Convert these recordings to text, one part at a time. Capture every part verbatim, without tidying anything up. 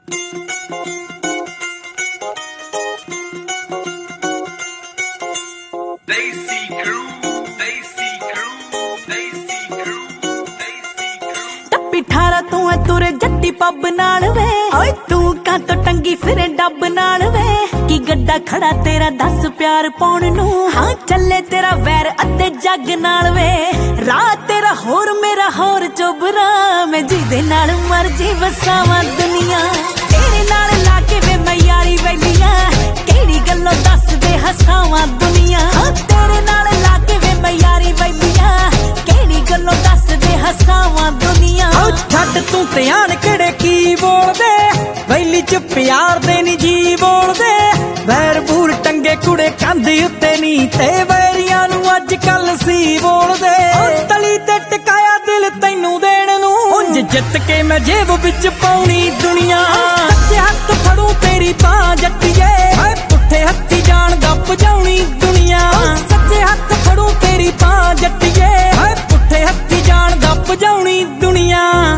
पिठारा तू है तुरे जट्टी पब नाल वे ओए तू कां तो टंगी फिरे डब नाल वे की गड्डा खड़ा तेरा दस प्यार पाउण नू हां चले तेरा वैर अद्दे जग नाल वे रात तेरा होर मेरा होर चोबरा मैं जिदे नाल मर्जी वसावां दुनिया तेरे नाल लाके वे मैं यारी वैलियां केड़ी गल्लों दस दे हसावां दुनिया हां तेरे नाल लाके वे मैं यारी वैलियां केड़ी गल्लों दस दे हसावां दुनिया छड्ड तू ध्यान केड़े की बोलदे वैली च प्यार दे नी जी बोलदे वैर बूर टंगे कुड़े कंध उत्ते नी ते वैरियां नू अज कल सी बोलदे तली ते टकाया दिल तैनू देण नू उंज जित के मैं जेब विच पाउणी दुनिया सच्चे हत्थ फड़ू तेरी बां जट्टीए पुट्ठे हत्थी जान दा भजाउणी दुनिया सच्चे हत्थ फड़ू तेरी बां जट्टीए पुट्ठे हत्थी जान दा भजाउणी दुनिया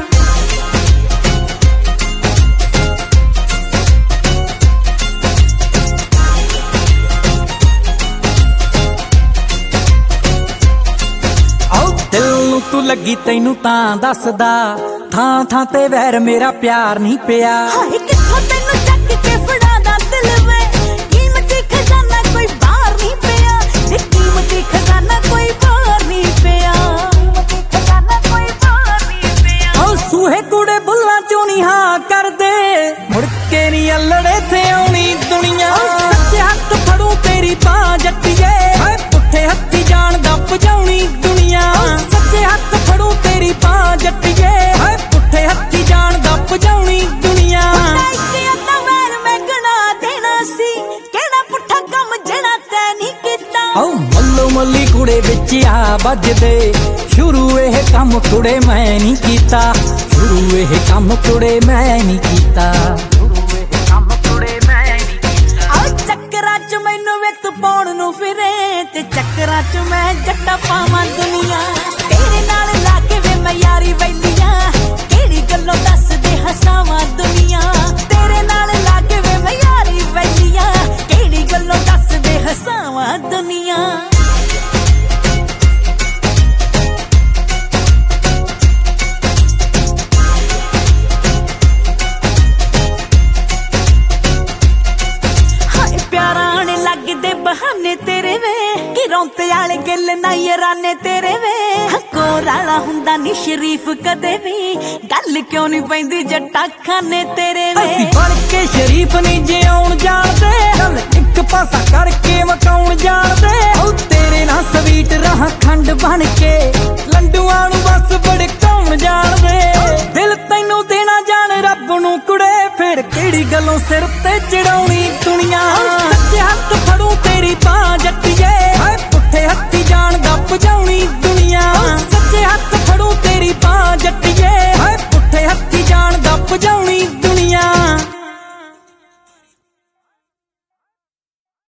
तू लगी तैनू तां दसदा थां थां ते वैर मेरा प्यार नहीं पिया हाय किथों तैनू चक के फड़ादा दिल वे कीमती खजाना कोई बाहर नहीं पिया ये कीमती खजाना कोई बाहर नहीं पिया कीमती खजाना कोई बाहर नहीं पिया ओ सूहे कुड़े बुल्ला चों नहीं हां कर दे मुड़ के नहीं अल्लड़े थे आउणी दुनिया सच्चे हत्थ फड़ू तेरी बां जट्टीए हाय पुट्ठे हत्थी जान दा भजाउणी दुनिया सच्चे हत्थ फड़ू तेरी बां जट्टीए हाय पुट्ठे हत्थी जान दा भजाउणी दुनिया अद्धा वैर मैं गणा देना सी केड़ा पुट्ठा कम जेड़ा तैं नहीं कीता ओ मल्लो मल्ली कुड़े विच आ बजदे शुरू एह कम कुड़े मैं नहीं कीता शुरू एह कम कुड़े मैं नहीं कीता शुरू एह कम कुड़े मैं नहीं कीता आ चक्करां च मैनू वित पाउण नू फिरे ते चक्करां च मैं जट्टा पावां दुनिया तेरे नाल लाके वे मैं यारी वैलियां केड़ी गल्लों दस दे हसावां दुनिया तेरे नाल लाके वे मैं यारी वैलियां केड़ी गल्लों दस दे हसावां दुनिया बहाने तेरे वे कि रौंते आले गिल ना याराने तेरे वे कोर आला हुंदा नी शरीफ कदे भी गल क्यों नहीं पैंदी जट्टा खाने तेरे वे असी बन के शरीफ नहीं जिउण जाणदे चल इक पासा करके मकाउण जाणदे ओ तेरे ना स्वीट रहा खंड बन के लंडूआं नू बस भड़काउण जाणदे दिल तैनू देना जान रब नू कुड़े फिर केड़ी गल्लों सिर ते चढ़ाउणी दुनिया सच्चे हत्थ फड़ू तेरी बां जट्टीए हाय पुट्ठे हत्थी जान दा भजाउणी दुनिया सच्चे हत्थ